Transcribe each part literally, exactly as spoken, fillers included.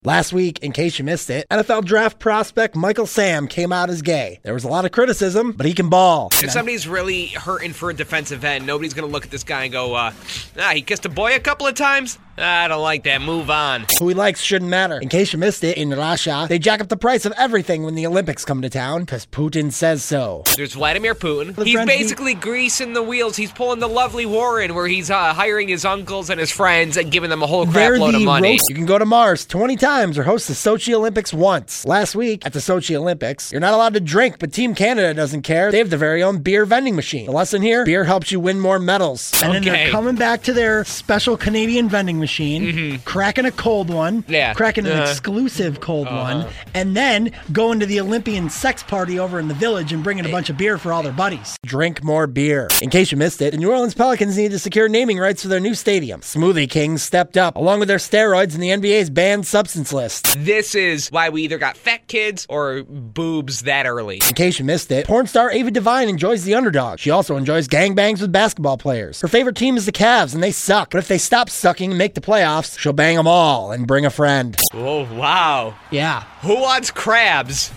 Last week, in case you missed it, N F L draft prospect Michael Sam came out as gay. There was a lot of criticism, but he can ball. If somebody's really hurting for a defensive end, nobody's going to look at this guy and go, uh, ah, he kissed a boy a couple of times? I don't like that. Move on. Who he likes shouldn't matter. In case you missed it, in Russia, they jack up the price of everything when the Olympics come to town, because Putin says so. There's Vladimir Putin. The He's French basically greasing the wheels. He's pulling the lovely Warren, where he's uh, hiring his uncles and his friends and giving them a whole crap They're load the of money. roast. You can go to Mars twenty times or host the Sochi Olympics once. Last week, at the Sochi Olympics, you're not allowed to drink, but Team Canada doesn't care. They have their very own beer vending machine. The lesson here, beer helps you win more medals. And then Okay. they're coming back to their special Canadian vending machine, Mm-hmm. cracking a cold one, Yeah. cracking an Uh, exclusive cold one, and then going to the Olympian sex party over in the village and bringing a bunch of beer for all their buddies. Drink more beer. In case you missed it, the New Orleans Pelicans need to secure naming rights for their new stadium. Smoothie Kings stepped up, along with their steroids in the N B A's banned substance list. This is why we either got fat kids or boobs that early. In case you missed it, porn star Ava Devine enjoys the underdog. She also enjoys gangbangs with basketball players. Her favorite team is the Cavs, and they suck. But if they stop sucking and make the playoffs, she'll bang them all and bring a friend. Oh, wow. Yeah. Who wants crabs?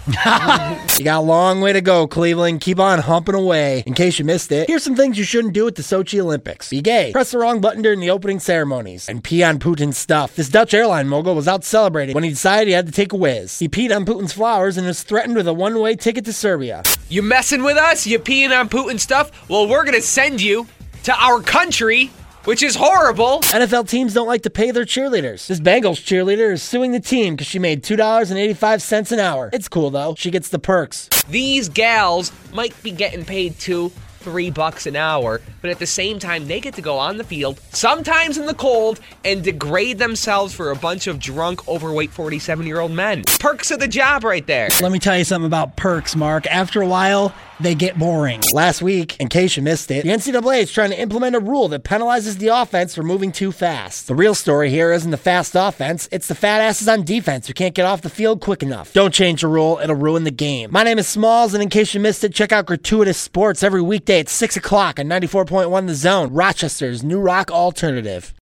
You got a long way to go, Cleveland. Keep on humping away. In case you missed it, here's some things you shouldn't do at the Sochi Olympics. Be gay. Press the wrong button during the opening ceremonies. And pee on Putin's stuff. This Dutch airline mogul was out celebrating when he decided he had to take a whiz. He peed on Putin's flowers and was threatened with a one-way ticket to Serbia. You messing with us? You peeing on Putin stuff? Well, we're going to send you to our country, which is horrible. N F L teams don't like to pay their cheerleaders. This Bengals cheerleader is suing the team because she made two dollars and eighty-five cents an hour. It's cool, though. She gets the perks. These gals might be getting paid two, three bucks an hour, but at the same time, they get to go on the field, sometimes in the cold, and degrade themselves for a bunch of drunk, overweight forty-seven-year-old men. Perks of the job right there. Let me tell you something about perks, Mark. After a while, they get boring. Last week, in case you missed it, the N C double A is trying to implement a rule that penalizes the offense for moving too fast. The real story here isn't the fast offense, it's the fat asses on defense who can't get off the field quick enough. Don't change the rule, it'll ruin the game. My name is Smalls, and in case you missed it, check out Gratuitous Sports every weekday at six o'clock on ninety-four point one The Zone, Rochester's new rock alternative.